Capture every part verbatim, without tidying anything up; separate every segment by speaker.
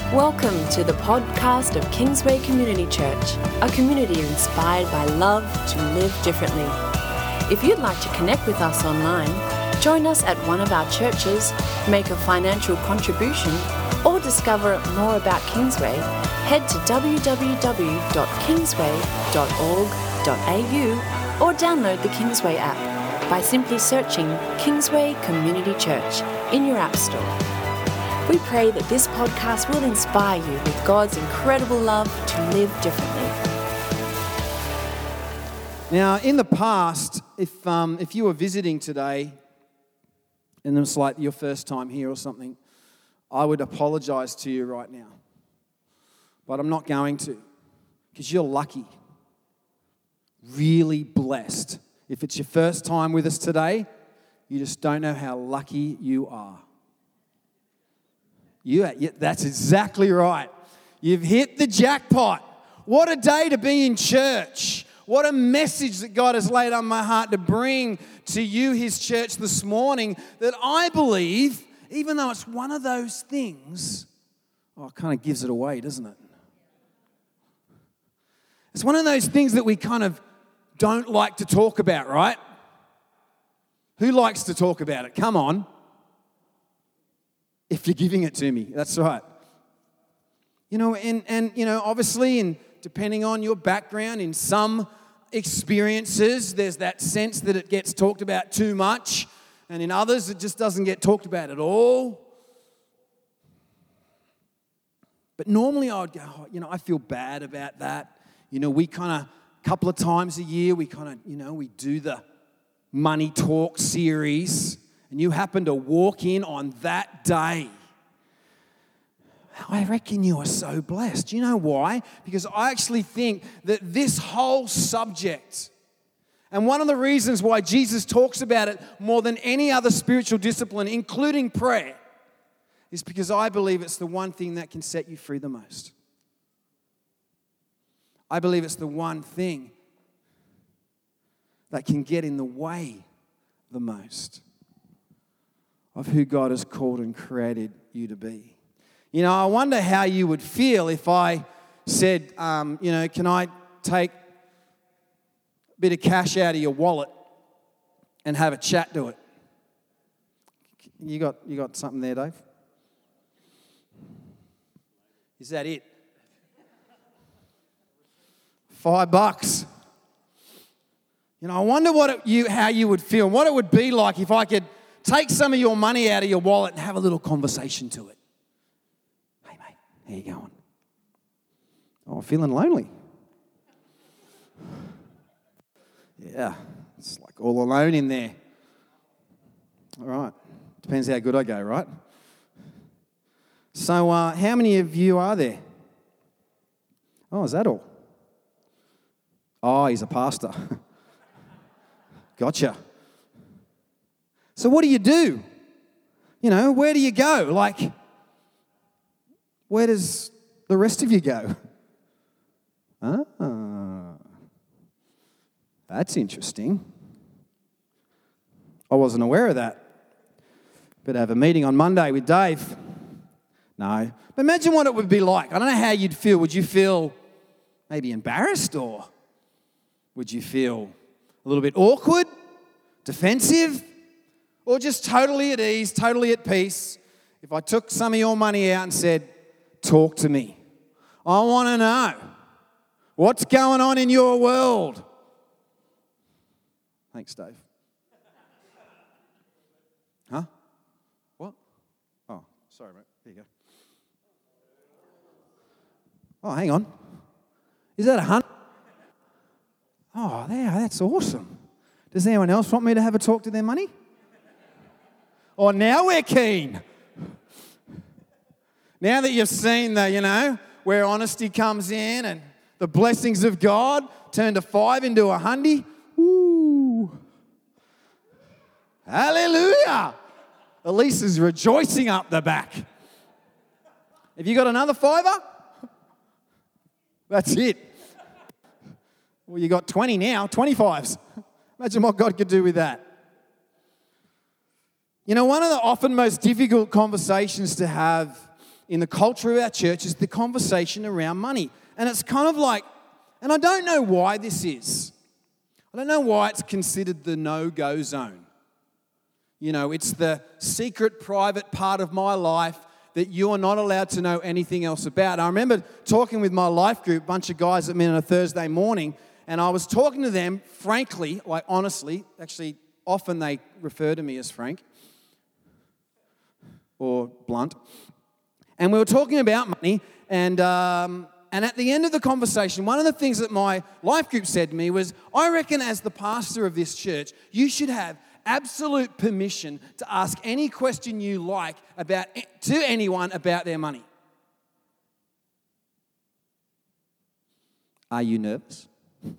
Speaker 1: Welcome to the podcast of Kingsway Community Church, a community inspired by love to live differently. If you'd like to connect with us online, join us at one of our churches, make a financial contribution, or discover more about Kingsway, head to w w w dot kingsway dot org dot a u or download the Kingsway app by simply searching Kingsway Community Church in your app store. We pray that this podcast will inspire you with God's incredible love to live differently.
Speaker 2: Now, in the past, if um, if you were visiting today, and it's like your first time here or something, I would apologize to you right now. But I'm not going to, because you're lucky, really blessed. If it's your first time with us today, you just don't know how lucky you are. You, yeah, that's exactly right. You've hit the jackpot. What a day to be in church. What a message that God has laid on my heart to bring to you, His church, this morning, that I believe, even though it's one of those things, oh, it kind of gives it away, doesn't it? It's one of those things that we kind of don't like to talk about, right? Who likes to talk about it? Come on. If you're giving it to me, that's right. You know, and, and you know, obviously, and depending on your background, in some experiences, there's that sense that it gets talked about too much, and in others, it just doesn't get talked about at all. But normally, I would go, oh, you know, I feel bad about that. You know, we kind of, a couple of times a year, we kind of, you know, we do the Money Talk series. And you happen to walk in on that day, I reckon you are so blessed. You know why? Because I actually think that this whole subject, and one of the reasons why Jesus talks about it more than any other spiritual discipline, including prayer, is because I believe it's the one thing that can set you free the most. I believe it's the one thing that can get in the way the most of who God has called and created you to be. You know, I wonder how you would feel if I said, um, you know, can I take a bit of cash out of your wallet and have a chat to it? You got, you got something there, Dave? Is that it? Five bucks. You know, I wonder what it, you, how you would feel, what it would be like if I could take some of your money out of your wallet and have a little conversation to it. Hey, mate, how you going? Oh, feeling lonely. Yeah, it's like all alone in there. All right, depends how good I go, right? So uh, how many of you are there? Oh, is that all? Oh, he's a pastor. Gotcha. So what do you do? You know, where do you go? Like, where does the rest of you go? Ah, that's interesting. I wasn't aware of that. But I have a meeting on Monday with Dave. No. But imagine what it would be like. I don't know how you'd feel. Would you feel maybe embarrassed, or would you feel a little bit awkward, defensive? Or just totally at ease, totally at peace, if I took some of your money out and said, talk to me. I want to know what's going on in your world. Thanks, Dave. Huh? What? Oh, sorry, mate. There you go. Oh, hang on. Is that a hunt? Oh, there, that's awesome. Does anyone else want me to have a talk to their money? Or now we're keen. Now that you've seen the, you know, where honesty comes in and the blessings of God turned a five into a hundy. Woo. Hallelujah. Elisa's rejoicing up the back. Have you got another fiver? That's it. Well, you got twenty now, twenty-fives. Imagine what God could do with that. You know, one of the often most difficult conversations to have in the culture of our church is the conversation around money. And it's kind of like, and I don't know why this is. I don't know why it's considered the no-go zone. You know, it's the secret, private part of my life that you are not allowed to know anything else about. I remember talking with my life group, a bunch of guys that met on a Thursday morning, and I was talking to them, frankly, like honestly, actually, often they refer to me as Frank or Blunt. And we were talking about money, and um, and at the end of the conversation, one of the things that my life group said to me was, I reckon as the pastor of this church, you should have absolute permission to ask any question you like about to anyone about their money. Are you nervous?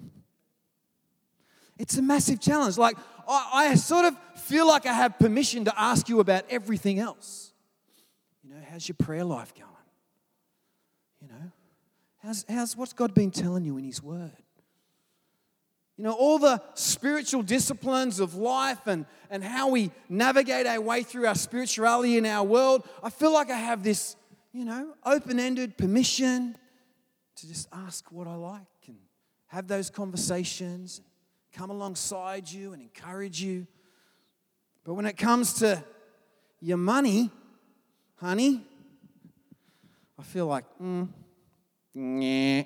Speaker 2: It's a massive challenge. Like, I, I sort of feel like I have permission to ask you about everything else. You know, how's your prayer life going? You know, how's, how's what's God been telling you in His Word? You know, all the spiritual disciplines of life and, and how we navigate our way through our spirituality in our world. I feel like I have this, you know, open-ended permission to just ask what I like and have those conversations, and come alongside you and encourage you. But when it comes to your money, honey, I feel like, mm, nah.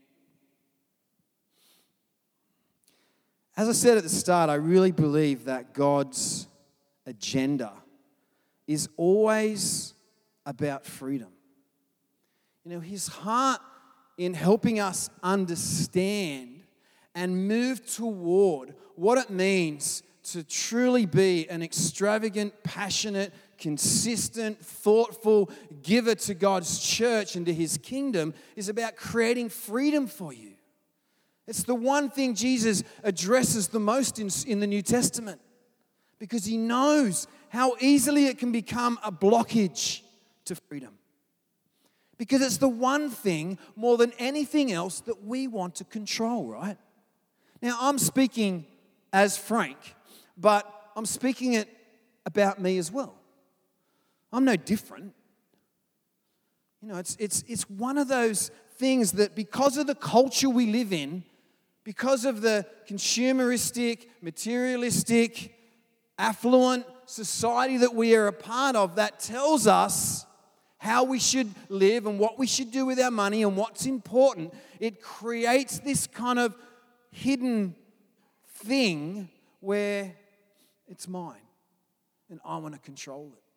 Speaker 2: As I said at the start, I really believe that God's agenda is always about freedom. You know, His heart in helping us understand and move toward what it means to truly be an extravagant, passionate, consistent, thoughtful giver to God's church and to His kingdom is about creating freedom for you. It's the one thing Jesus addresses the most in, in the New Testament, because He knows how easily it can become a blockage to freedom. Because it's the one thing more than anything else that we want to control, right? Now, I'm speaking as Frank, but I'm speaking it about me as well. I'm no different. You know, it's it's it's one of those things that because of the culture we live in, because of the consumeristic, materialistic, affluent society that we are a part of, that tells us how we should live and what we should do with our money and what's important. It creates this kind of hidden thing where it's mine and I want to control it.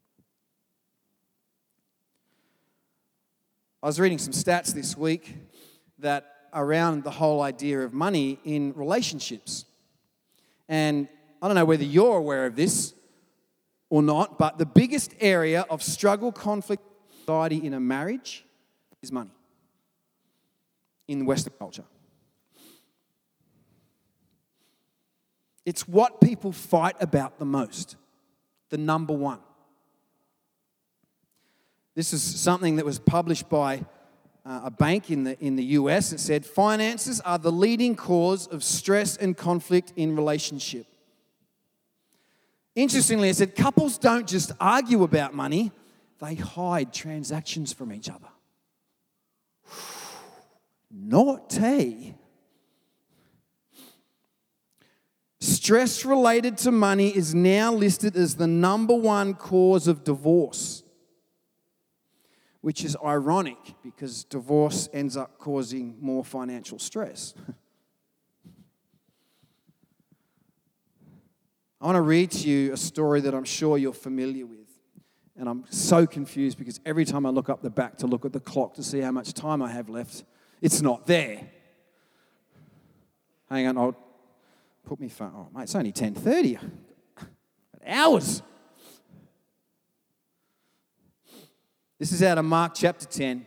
Speaker 2: I was reading some stats this week that around the whole idea of money in relationships. And I don't know whether you're aware of this or not, but the biggest area of struggle, conflict, anxiety in a marriage is money in Western culture. It's what people fight about the most, the number one. This is something that was published by uh, a bank in the in the U S. It said, finances are the leading cause of stress and conflict in relationship. Interestingly, it said couples don't just argue about money, they hide transactions from each other. Naughty. Stress related to money is now listed as the number one cause of divorce, which is ironic because divorce ends up causing more financial stress. I want to read to you a story that I'm sure you're familiar with. And I'm so confused because every time I look up the back to look at the clock to see how much time I have left, it's not there. Hang on, I'll put me phone. Oh, mate, it's only ten thirty. Hours. This is out of Mark chapter ten.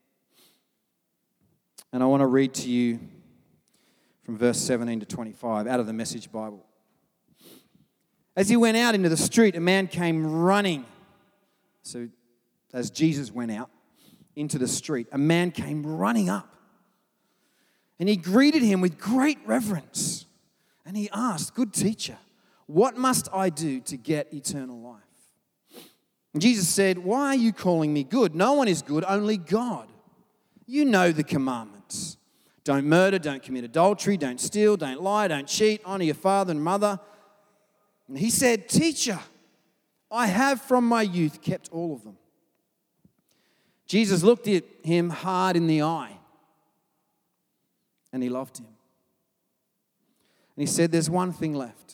Speaker 2: And I want to read to you from verse seventeen to twenty-five out of the Message Bible. As he went out into the street, a man came running. So as Jesus went out into the street, a man came running up. And he greeted him with great reverence. And he asked, "Good teacher, what must I do to get eternal life?" And Jesus said, "Why are you calling me good? No one is good, only God. You know the commandments. Don't murder, don't commit adultery, don't steal, don't lie, don't cheat, honor your father and mother." And he said, "Teacher, I have from my youth kept all of them." Jesus looked at him hard in the eye and he loved him. And he said, "There's one thing left.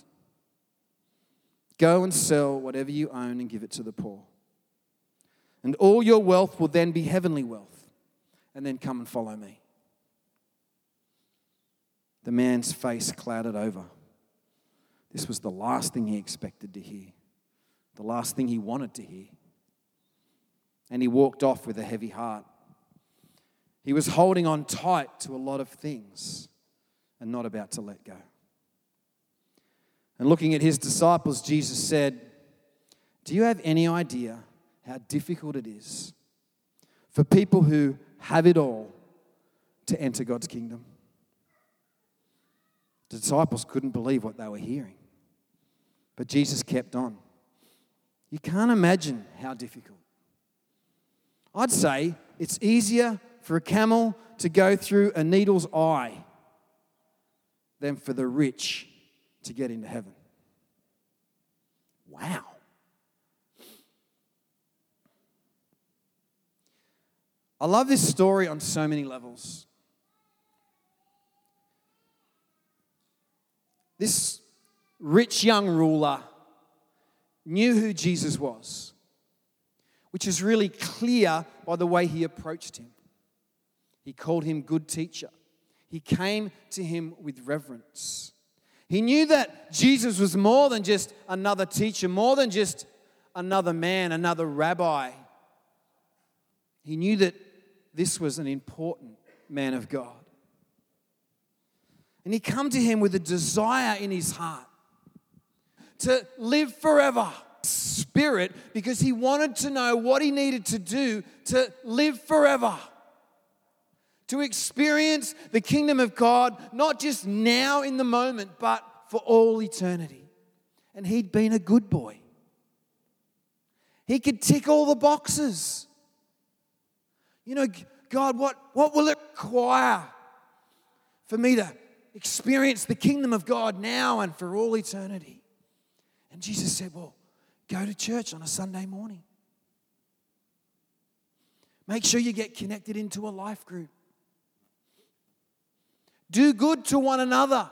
Speaker 2: Go and sell whatever you own and give it to the poor. And all your wealth will then be heavenly wealth. And then come and follow me." The man's face clouded over. This was the last thing he expected to hear, the last thing he wanted to hear. And he walked off with a heavy heart. He was holding on tight to a lot of things and not about to let go. And looking at his disciples, Jesus said, "Do you have any idea how difficult it is for people who have it all to enter God's kingdom?" The disciples couldn't believe what they were hearing. But Jesus kept on. You can't imagine how difficult. I'd say it's easier for a camel to go through a needle's eye than for the rich to get into heaven. Wow. I love this story on so many levels. This rich young ruler knew who Jesus was, which is really clear by the way he approached him. He called him good teacher. He came to him with reverence. He knew that Jesus was more than just another teacher, more than just another man, another rabbi. He knew that this was an important man of God. And he come to him with a desire in his heart to live forever. Spirit, because he wanted to know what he needed to do to live forever. To experience the kingdom of God, not just now in the moment, but for all eternity. And he'd been a good boy. He could tick all the boxes. You know, God, what, what will it require for me to experience the kingdom of God now and for all eternity? And Jesus said, well, go to church on a Sunday morning. Make sure you get connected into a life group. Do good to one another.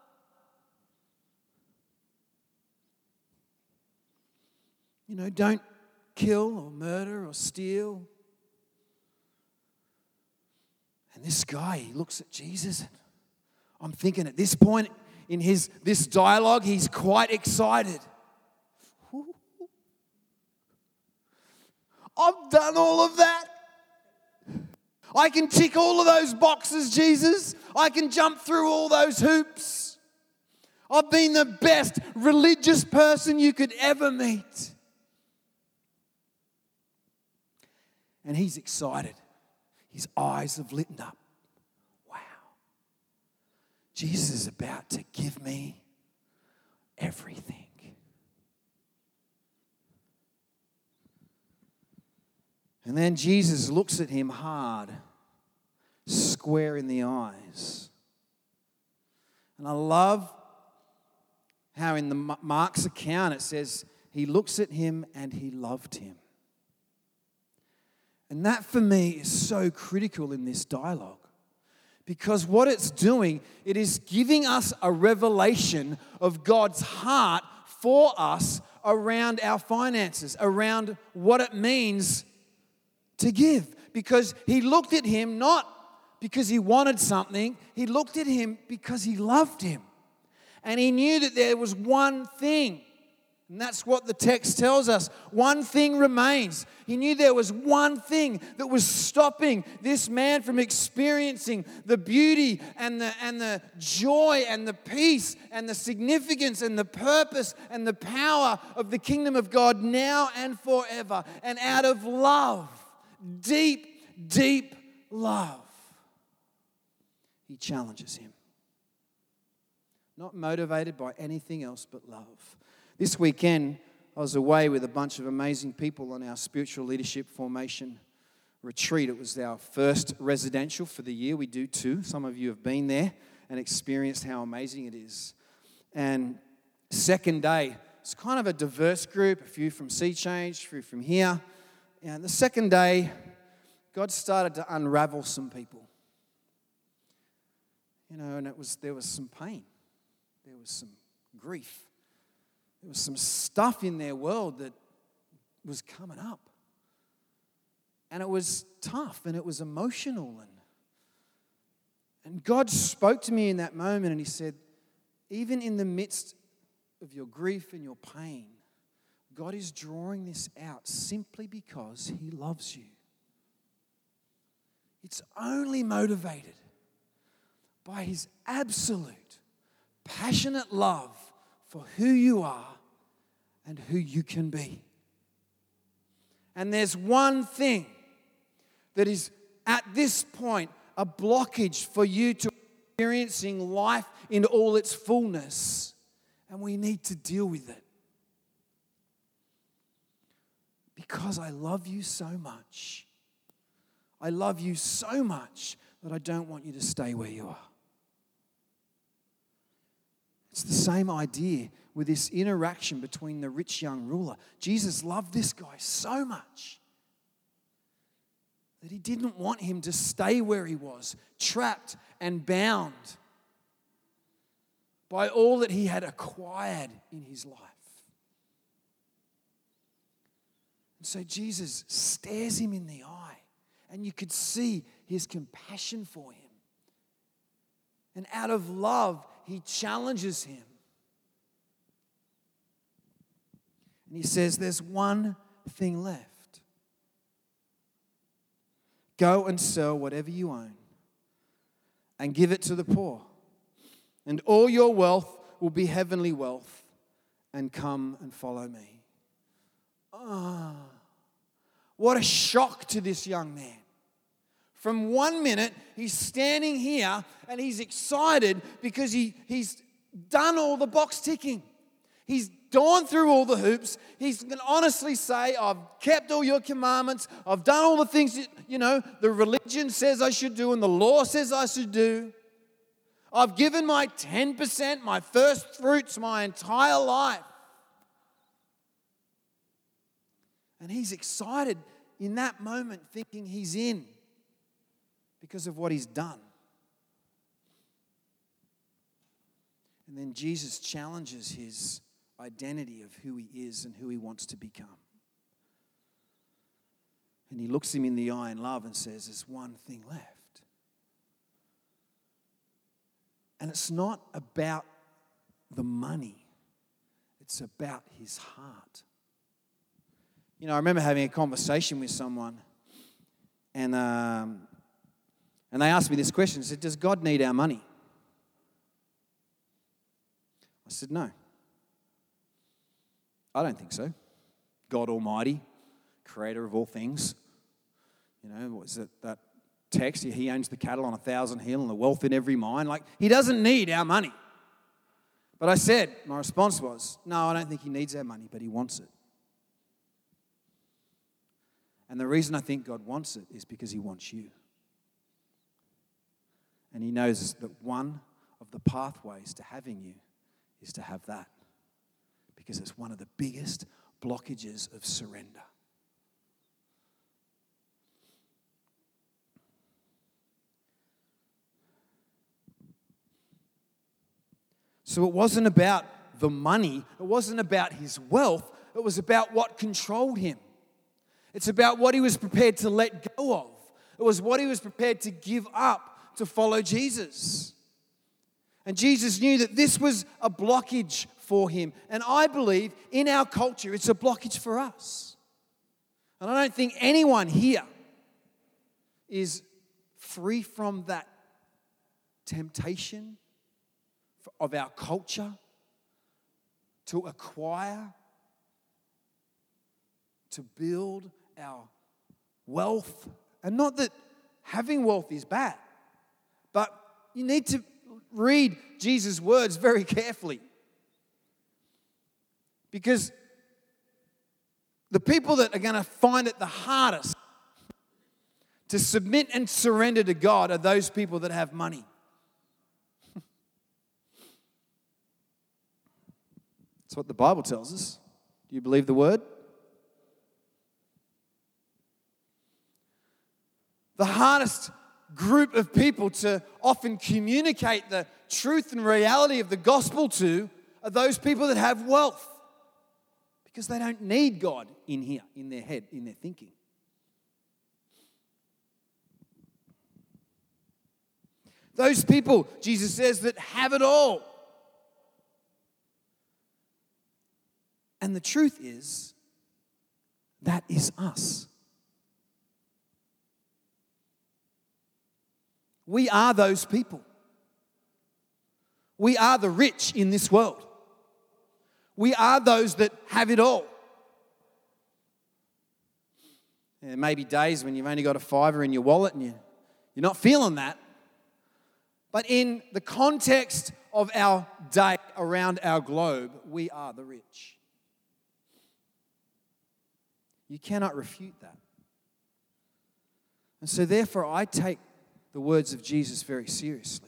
Speaker 2: You know, don't kill or murder or steal. And this guy, he looks at Jesus, and I'm thinking at this point in his this dialogue, he's quite excited. I've done all of that. I can tick all of those boxes, Jesus. I can jump through all those hoops. I've been the best religious person you could ever meet. And he's excited. His eyes have lit up. Wow. Jesus is about to give me everything. And then Jesus looks at him hard, square in the eyes. And I love how in the Mark's account it says, he looks at him and he loved him. And that for me is so critical in this dialogue. Because what it's doing, it is giving us a revelation of God's heart for us around our finances, around what it means to give. Because he looked at him not because he wanted something, he looked at him because he loved him. And he knew that there was one thing, and that's what the text tells us. One thing remains. He knew there was one thing that was stopping this man from experiencing the beauty and the, and the joy and the peace and the significance and the purpose and the power of the kingdom of God now and forever. And out of love, deep, deep love, he challenges him. Not motivated by anything else but love. This weekend, I was away with a bunch of amazing people on our spiritual leadership formation retreat. It was our first residential for the year. We do two. Some of you have been there and experienced how amazing it is. And second day, it's kind of a diverse group, a few from Sea Change, a few from here. And the second day, God started to unravel some people. You know, and it was there was some pain. There was some grief. There was some stuff in their world that was coming up. And it was tough and it was emotional. And, and God spoke to me in that moment and He said, even in the midst of your grief and your pain, God is drawing this out simply because He loves you. It's only motivated by His absolute, passionate love for who you are and who you can be. And there's one thing that is at this point a blockage for you to experiencing life in all its fullness, and we need to deal with it. Because I love you so much. I love you so much that I don't want you to stay where you are. It's the same idea with this interaction between the rich young ruler. Jesus loved this guy so much that He didn't want him to stay where he was, trapped and bound by all that he had acquired in his life. And so Jesus stares him in the eye, and you could see His compassion for him. And out of love, He challenges him. And He says, there's one thing left. Go and sell whatever you own and give it to the poor, and all your wealth will be heavenly wealth, and come and follow me. Ah, what a shock to this young man. From one minute, he's standing here and he's excited because he, he's done all the box ticking. He's gone through all the hoops. He can honestly say, I've kept all your commandments. I've done all the things, that, you know, the religion says I should do and the law says I should do. I've given my ten percent, my first fruits, my entire life. And he's excited in that moment, thinking he's in because of what he's done. And then Jesus challenges his identity of who he is and who he wants to become. And He looks him in the eye in love and says, there's one thing left. And it's not about the money. It's about his heart. You know, I remember having a conversation with someone, and um, and they asked me this question. They said, does God need our money? I said, no. I don't think so. God Almighty, creator of all things. You know, what is it, that text? He owns the cattle on a thousand hill and the wealth in every mine. Like, He doesn't need our money. But I said, my response was, no, I don't think He needs our money, but He wants it. And the reason I think God wants it is because He wants you. And He knows that one of the pathways to having you is to have that. Because it's one of the biggest blockages of surrender. So it wasn't about the money. It wasn't about his wealth. It was about what controlled him. It's about what he was prepared to let go of. It was what he was prepared to give up to follow Jesus. And Jesus knew that this was a blockage for him. And I believe in our culture, it's a blockage for us. And I don't think anyone here is free from that temptation of our culture to acquire, to build our wealth. And not that having wealth is bad, but you need to read Jesus' words very carefully. Because the people that are going to find it the hardest to submit and surrender to God are those people that have money. That's what the Bible tells us. Do you believe the word? The hardest group of people to often communicate the truth and reality of the gospel to are those people that have wealth, because they don't need God in here, in their head, in their thinking. Those people, Jesus says, that have it all. And the truth is, that is us. We are those people. We are the rich in this world. We are those that have it all. There may be days when you've only got a fiver in your wallet and you, you're not feeling that. But in the context of our day around our globe, we are the rich. You cannot refute that. And so therefore, I take the words of Jesus very seriously.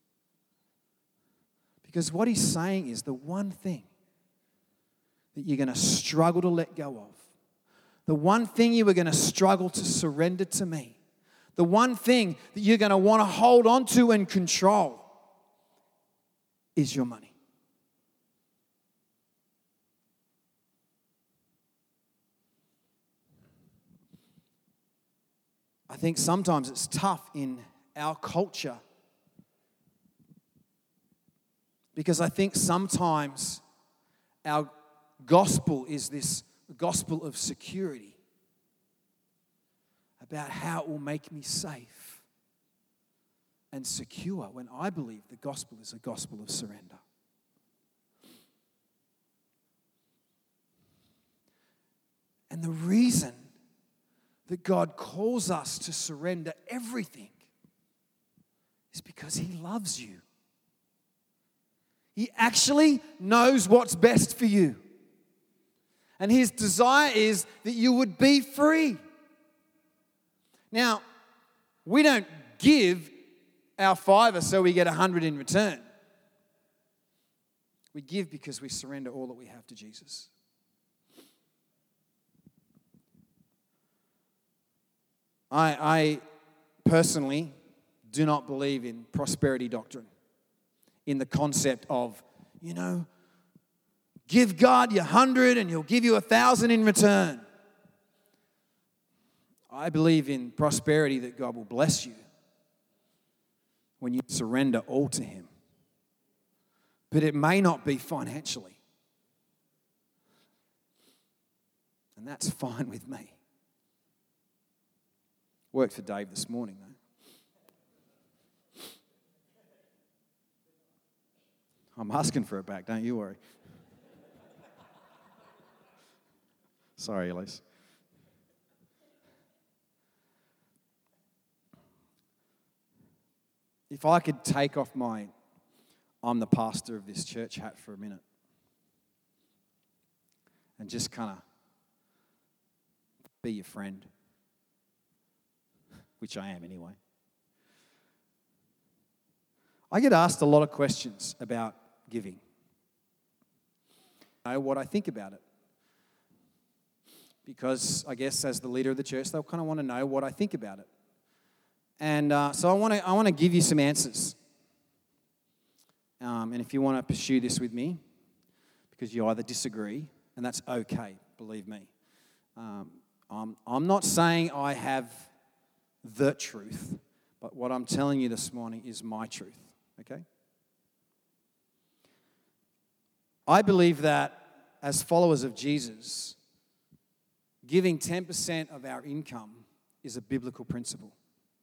Speaker 2: Because what he's saying is the one thing that you're going to struggle to let go of, the one thing you are going to struggle to surrender to me, the one thing that you're going to want to hold on to and control is your money. I think sometimes it's tough in our culture because I think sometimes our gospel is this gospel of security about how it will make me safe and secure, when I believe the gospel is a gospel of surrender. And the reason that God calls us to surrender everything is because he loves you. He actually knows what's best for you. And his desire is that you would be free. Now, we don't give our fiver so we get a hundred in return. We give because we surrender all that we have to Jesus. I, I personally do not believe in prosperity doctrine, in the concept of, you know, give God your hundred and he'll give you a thousand in return. I believe in prosperity, that God will bless you when you surrender all to him. But it may not be financially. And that's fine with me. Worked for Dave this morning, though. I'm asking for it back, don't you worry. Sorry, Elise. If I could take off my I'm the pastor of this church hat for a minute and just kind of be your friend, which I am anyway. I get asked a lot of questions about giving. I know what I think about it. Because I guess as the leader of the church, they'll kind of want to know what I think about it. And uh, so I want to I want to give you some answers. Um, and if you want to pursue this with me, because you either disagree, and that's okay, believe me. Um, I'm, I'm not saying I have the truth, but what I'm telling you this morning is my truth, okay? I believe that as followers of Jesus, giving ten percent of our income is a biblical principle.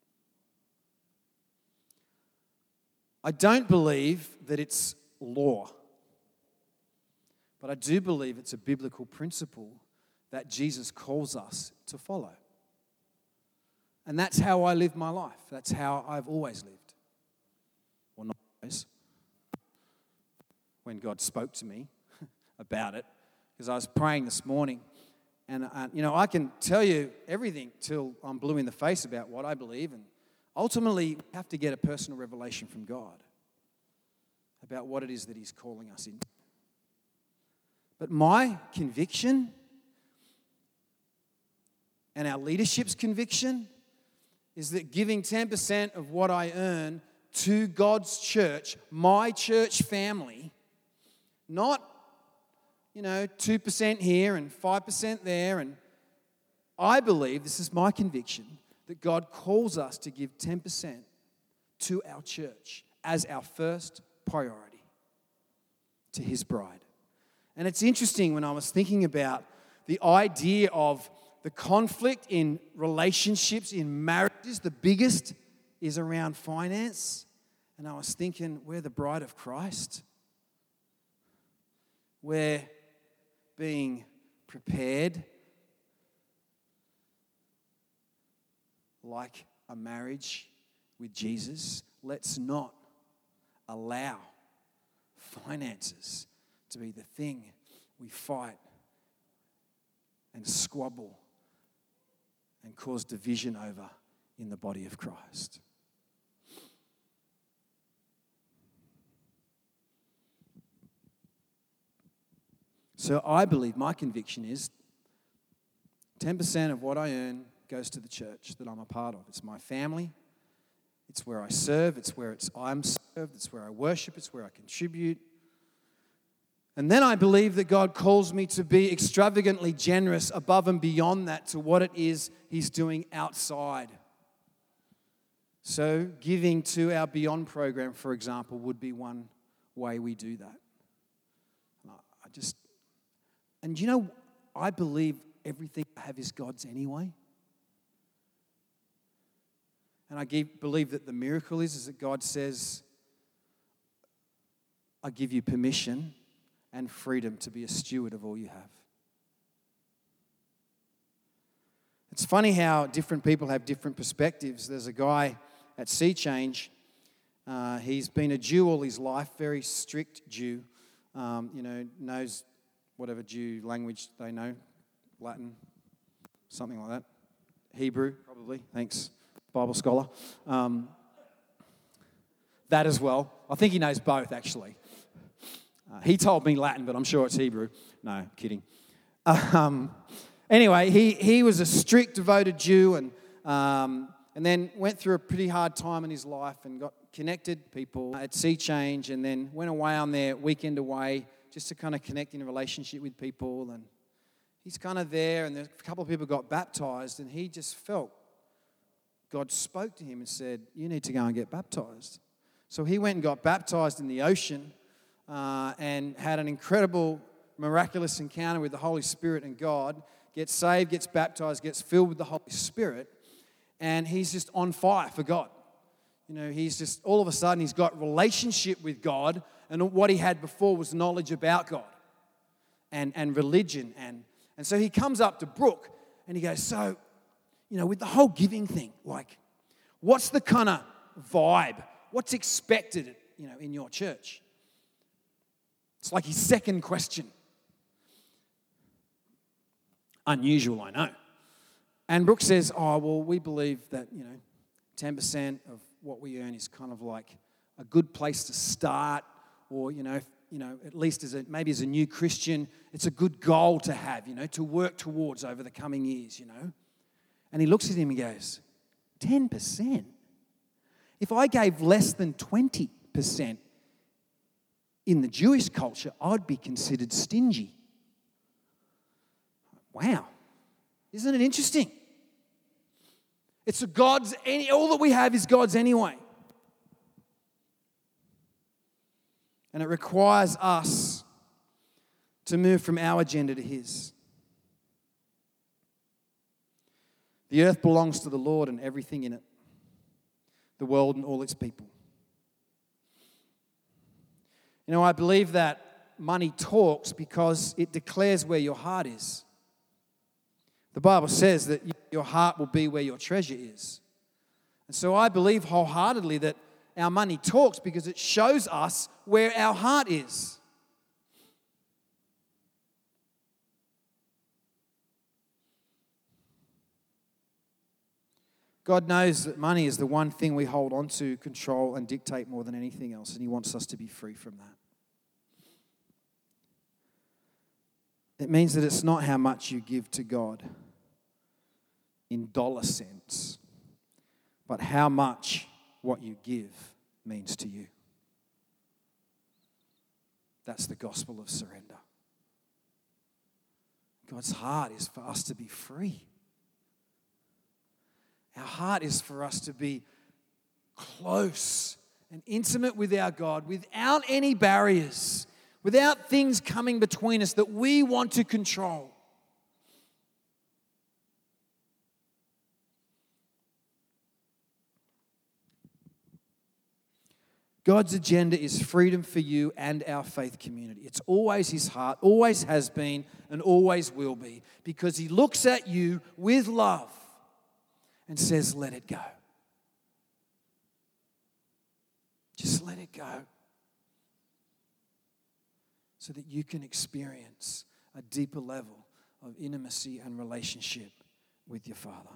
Speaker 2: I don't believe that it's law, but I do believe it's a biblical principle that Jesus calls us to follow. And that's how I live my life. That's how I've always lived. Well, not always. When God spoke to me about it, because I was praying this morning, And, uh, you know, I can tell you everything till I'm blue in the face about what I believe. And ultimately, we have to get a personal revelation from God about what it is that He's calling us into. But my conviction and our leadership's conviction is that giving ten percent of what I earn to God's church, my church family, not, you know, two percent here and five percent there. And I believe, this is my conviction, that God calls us to give ten percent to our church as our first priority to His bride. And it's interesting when I was thinking about the idea of the conflict in relationships, in marriages, the biggest is around finance. And I was thinking, we're the bride of Christ. We're being prepared like a marriage with Jesus. Let's not allow finances to be the thing we fight and squabble and cause division over in the body of Christ. So I believe, my conviction is ten percent of what I earn goes to the church that I'm a part of. It's my family. It's where I serve. It's where it's I'm served. It's where I worship. It's where I contribute. And then I believe that God calls me to be extravagantly generous above and beyond that to what it is He's doing outside. So giving to our Beyond program, for example, would be one way we do that. I just, and you know, I believe everything I have is God's anyway. And I give, believe that the miracle is, is that God says, I give you permission and freedom to be a steward of all you have. It's funny how different people have different perspectives. There's a guy at Sea Change. Uh, he's been a Jew all his life, very strict Jew. Um, you know, knows whatever Jew language they know, Latin, something like that. Hebrew, probably. Thanks, Bible scholar. Um, that as well. I think he knows both, actually. Uh, he told me Latin, but I'm sure it's Hebrew. No, kidding. Um, anyway, he, he was a strict, devoted Jew and um, and then went through a pretty hard time in his life and got connected people at Sea Change and then went away on their weekend away just to kind of connect in a relationship with people. And he's kind of there and a couple of people got baptized and he just felt God spoke to him and said, you need to go and get baptized. So he went and got baptized in the ocean. Uh, and had an incredible, miraculous encounter with the Holy Spirit and God, gets saved, gets baptized, gets filled with the Holy Spirit, and he's just on fire for God. You know, he's just, all of a sudden, he's got relationship with God, and what he had before was knowledge about God and, and religion. And, and so he comes up to Brooke, and he goes, so, you know, with the whole giving thing, like, what's the kind of vibe? What's expected, you know, in your church? It's like his second question. Unusual, I know. And Brooke says, oh, well, we believe that, you know, ten percent of what we earn is kind of like a good place to start, or, you know, if, you know, at least as a, maybe as a new Christian, it's a good goal to have, you know, to work towards over the coming years, you know. And he looks at him and goes, ten percent? If I gave less than twenty percent, in the Jewish culture, I'd be considered stingy. Wow. Isn't it interesting? It's a God's, any, all that we have is God's anyway. And it requires us to move from our agenda to His. The earth belongs to the Lord and everything in it, the world and all its people. You know, I believe that money talks because it declares where your heart is. The Bible says that your heart will be where your treasure is. And so I believe wholeheartedly that our money talks because it shows us where our heart is. God knows that money is the one thing we hold on to, control, and dictate more than anything else, and He wants us to be free from that. It means that it's not how much you give to God in dollar cents, but how much what you give means to you. That's the gospel of surrender. God's heart is for us to be free. Our heart is for us to be close and intimate with our God without any barriers, without things coming between us that we want to control. God's agenda is freedom for you and our faith community. It's always His heart, always has been, and always will be, because He looks at you with love and says, let it go. Just let it go so that you can experience a deeper level of intimacy and relationship with your Father.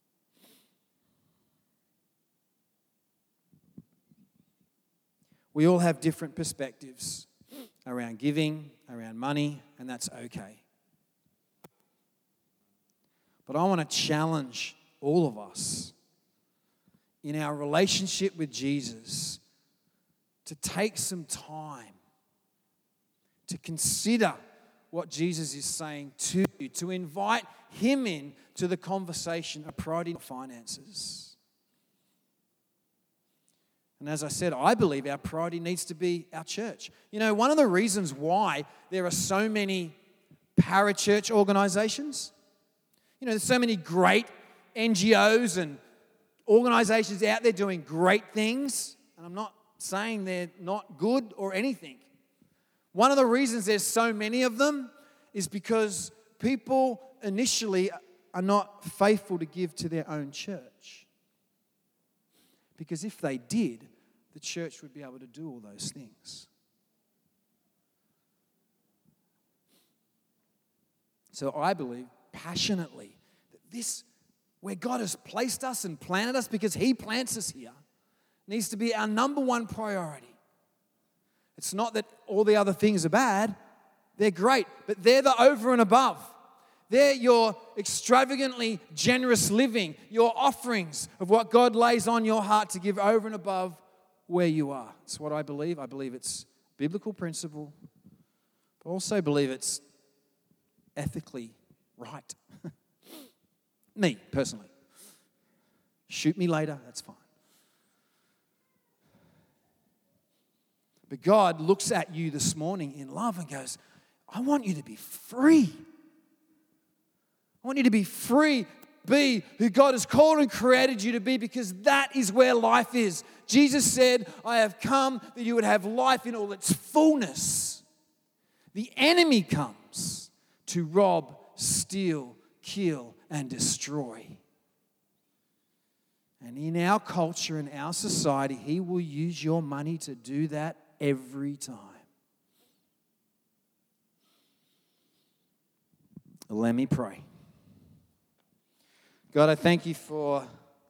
Speaker 2: We all have different perspectives around giving, around money, and that's okay. But I want to challenge all of us in our relationship with Jesus to take some time to consider what Jesus is saying to you, to invite Him in to the conversation of priority and finances. And as I said, I believe our priority needs to be our church. You know, one of the reasons why there are so many parachurch organizations, you know, there's so many great N G Os and organizations out there doing great things, and I'm not saying they're not good or anything. One of the reasons there's so many of them is because people initially are not faithful to give to their own church. Because if they did, the church would be able to do all those things. So I believe passionately that this, where God has placed us and planted us, because He plants us here, needs to be our number one priority. It's not that all the other things are bad. They're great, but they're the over and above. They're your extravagantly generous living, your offerings of what God lays on your heart to give over and above where you are. It's what I believe. I believe it's biblical principle, but also believe it's ethically right. Me, personally. Shoot me later, that's fine. But God looks at you this morning in love and goes, I want you to be free. I want you to be free, be who God has called and created you to be, because that is where life is. Jesus said, I have come that you would have life in all its fullness. The enemy comes to rob, steal, kill, and destroy. And in our culture and our society, he will use your money to do that every time. Let me pray. God, I thank you for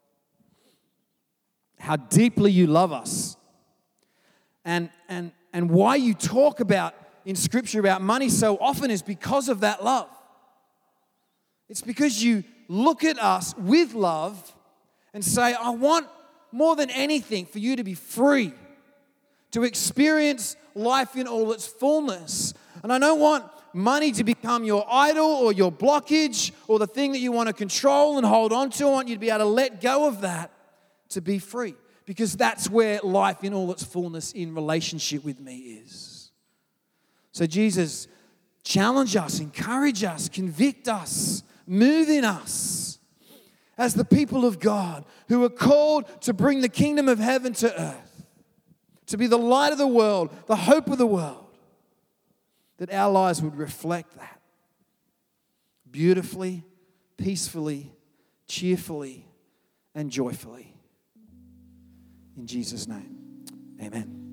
Speaker 2: how deeply you love us, and, and, and why you talk about in Scripture about money so often is because of that love. It's because you look at us with love and say, I want more than anything for you to be free, to experience life in all its fullness. And I don't want money to become your idol or your blockage or the thing that you want to control and hold on to. I want you to be able to let go of that to be free, because that's where life in all its fullness in relationship with me is. So Jesus, challenge us, encourage us, convict us, move in us as the people of God who are called to bring the kingdom of heaven to earth, to be the light of the world, the hope of the world, that our lives would reflect that beautifully, peacefully, cheerfully, and joyfully. In Jesus' name, amen.